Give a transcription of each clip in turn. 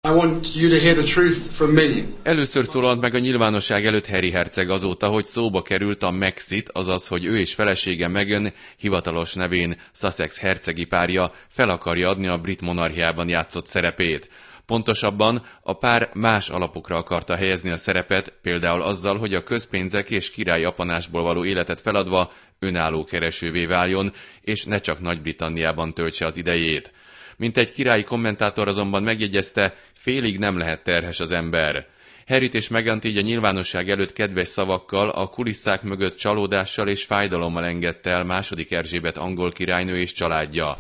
I want you to hear the truth from me. Először szólalt meg a nyilvánosság előtt Harry herceg azóta, hogy szóba került a Maxit, azaz, hogy ő és felesége Meghan, hivatalos nevén Sussex hercegi párja fel akarja adni a brit monarchiában játszott szerepét. Pontosabban a pár más alapokra akarta helyezni a szerepet, például azzal, hogy a közpénzek és királyi apanásból való életet feladva önálló keresővé váljon, és ne csak Nagy-Britanniában töltse az idejét. Mint egy királyi kommentátor azonban megjegyezte, félig nem lehet terhes az ember. Harryt és Meghant így a nyilvánosság előtt kedves szavakkal, a kulisszák mögött csalódással és fájdalommal engedte el II. Erzsébet angol királynő és családja.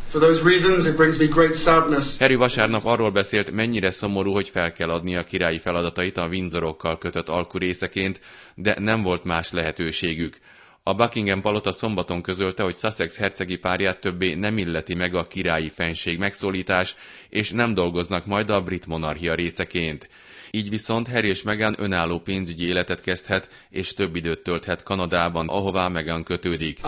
Harry vasárnap arról beszélt, mennyire szomorú, hogy fel kell adni a királyi feladatait a Windsorokkal kötött alkurészeként, de nem volt más lehetőségük. A Buckingham palota szombaton közölte, hogy Sussex hercegi párját többé nem illeti meg a királyi fennség megszólítás, és nem dolgoznak majd a brit monarchia részeként. Így viszont Harry és Meghan önálló pénzügyi életet kezdhet, és több időt tölthet Kanadában, ahová Meghan kötődik.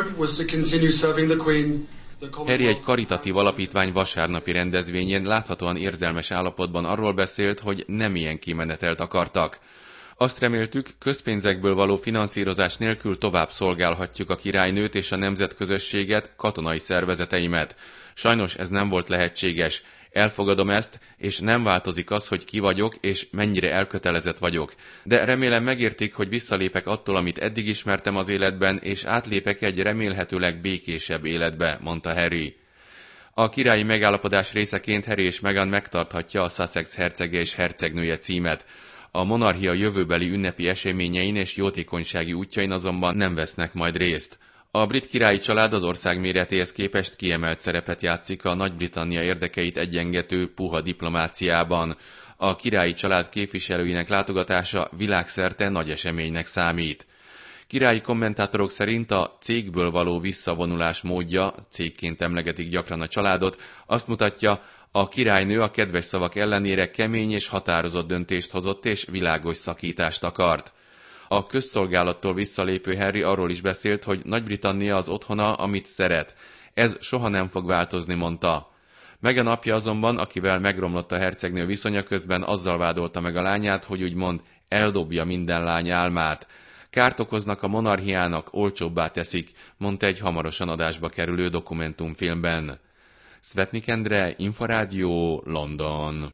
Harry egy karitatív alapítvány vasárnapi rendezvényén láthatóan érzelmes állapotban arról beszélt, hogy nem ilyen kimenetelt akartak. Azt reméltük, közpénzekből való finanszírozás nélkül tovább szolgálhatjuk a királynőt és a nemzetközösséget, katonai szervezeteimet. Sajnos ez nem volt lehetséges. Elfogadom ezt, és nem változik az, hogy ki vagyok, és mennyire elkötelezett vagyok. De remélem megértik, hogy visszalépek attól, amit eddig ismertem az életben, és átlépek egy remélhetőleg békésebb életbe, mondta Harry. A királyi megállapodás részeként Harry és Meghan megtarthatja a Sussex hercege és hercegnője címet. A monarchia jövőbeli ünnepi eseményein és jótékonysági útjain azonban nem vesznek majd részt. A brit királyi család az ország méretéhez képest kiemelt szerepet játszik a Nagy-Britannia érdekeit egyengető puha diplomáciában. A királyi család képviselőinek látogatása világszerte nagy eseménynek számít. Királyi kommentátorok szerint a cégből való visszavonulás módja, cégként emlegetik gyakran a családot, azt mutatja, a királynő a kedves szavak ellenére kemény és határozott döntést hozott és világos szakítást akart. A közszolgálattól visszalépő Harry arról is beszélt, hogy Nagy-Britannia az otthona, amit szeret. Ez soha nem fog változni, mondta. Meghan apja azonban, akivel megromlott a hercegnő viszonya, közben azzal vádolta meg a lányát, hogy úgymond eldobja minden lány álmát. Kárt okoznak a monarchiának, olcsóbbá teszik, mondta egy hamarosan adásba kerülő dokumentumfilmben. Svetnik Endre, Inforádió, London.